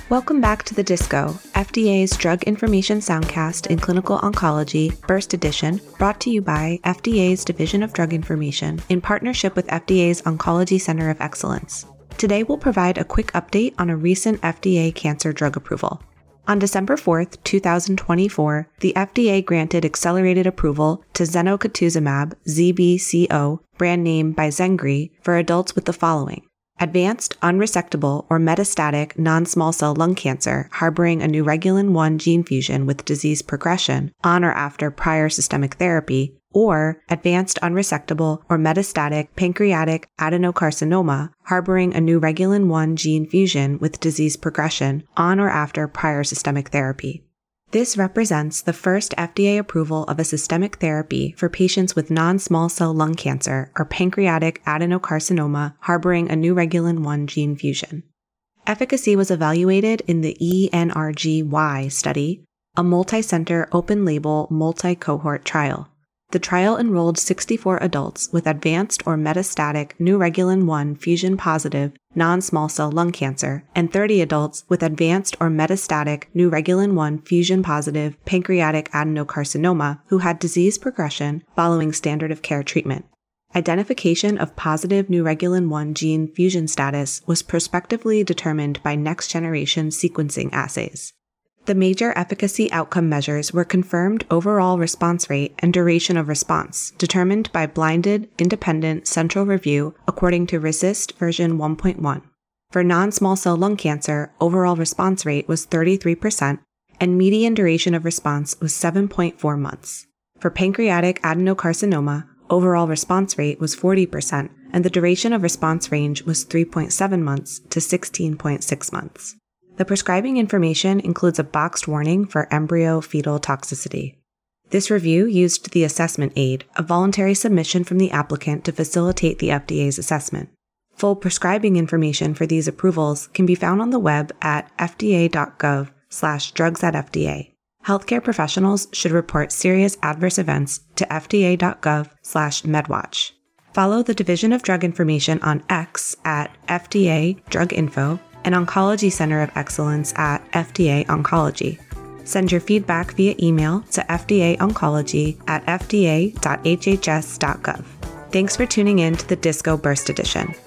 Welcome back to the Disco, FDA's Drug Information Soundcast in Clinical Oncology, Burst Edition, brought to you by FDA's Division of Drug Information in partnership with FDA's Oncology Center of Excellence. Today we'll provide a quick update on a recent FDA cancer drug approval. On December 4th, 2024, the FDA granted accelerated approval to zenocutuzumab, ZBCO, brand name Bizengri, for adults with the following: advanced, unresectable, or metastatic non-small cell lung cancer harboring a neuregulin-1 gene fusion with disease progression on or after prior systemic therapy, or advanced, unresectable, or metastatic pancreatic adenocarcinoma harboring a neuregulin-1 gene fusion with disease progression on or after prior systemic therapy. This represents the first FDA approval of a systemic therapy for patients with non-small cell lung cancer or pancreatic adenocarcinoma harboring a neuregulin-1 gene fusion. Efficacy was evaluated in the ENRG-Y study, a multi-center open-label multi-cohort trial. The trial enrolled 64 adults with advanced or metastatic neuregulin-1 fusion-positive non-small cell lung cancer and 30 adults with advanced or metastatic neuregulin-1 fusion-positive pancreatic adenocarcinoma who had disease progression following standard of care treatment. Identification of positive neuregulin-1 gene fusion status was prospectively determined by next-generation sequencing assays. The major efficacy outcome measures were confirmed overall response rate and duration of response, determined by blinded, independent central review according to RECIST version 1.1. For non-small cell lung cancer, overall response rate was 33%, and median duration of response was 7.4 months. For pancreatic adenocarcinoma, overall response rate was 40%, and the duration of response range was 3.7 months to 16.6 months. The prescribing information includes a boxed warning for embryo-fetal toxicity. This review used the assessment aid, a voluntary submission from the applicant to facilitate the FDA's assessment. Full prescribing information for these approvals can be found on the web at fda.gov/drugsatfda. Healthcare professionals should report serious adverse events to fda.gov/medwatch. Follow the Division of Drug Information on X at FDA Drug Info and Oncology Center of Excellence at FDA Oncology. Send your feedback via email to fdaoncology@fda.hhs.gov. Thanks for tuning in to the Disco Burst Edition.